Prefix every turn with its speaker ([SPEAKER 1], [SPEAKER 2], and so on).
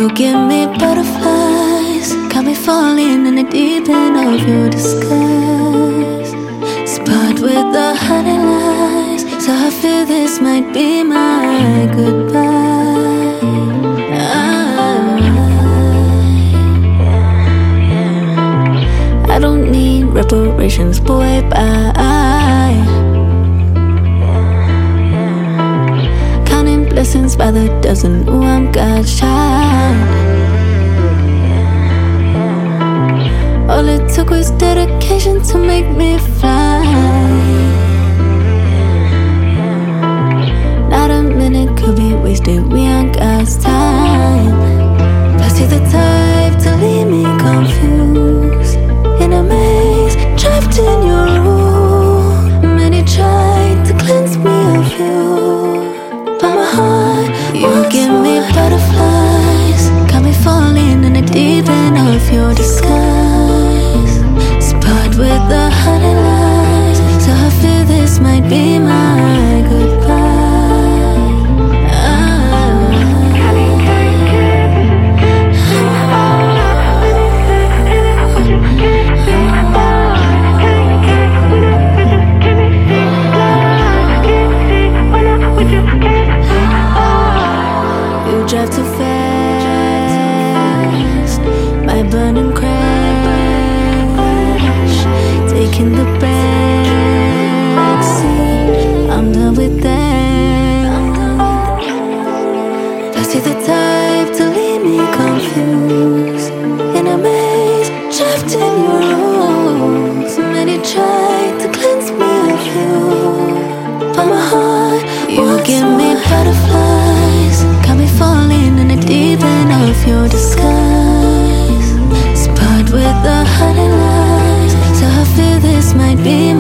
[SPEAKER 1] You give me butterflies, got me falling in the deep end of your disguise. Spot with the honey lies, so I feel this might be my goodbye. I don't need reparations, boy, bye. Counting blessings by the dozen, ooh, I'm God's child. All it took was dedication to make me fly. Not a minute could be wasted, we on God's time. Plus you're the type to leave me confused, in a maze, trapped in your room. Many tried to cleanse me of you, but my heart, you give me butterflies, got me falling in the deep end of your disguise. Spot with the honey lies, so I feel this might be my goodbye. Drive too fast, my burning crash, taking the backseat. I'm done with that. Plus you're the type to leave me confused, in a maze, trapped in your rules. Many tried to cleanse me of you, but my heart, you give me butterflies, got me falling in the deep end of your disguise. Spot with the honey lies, so I feel this might be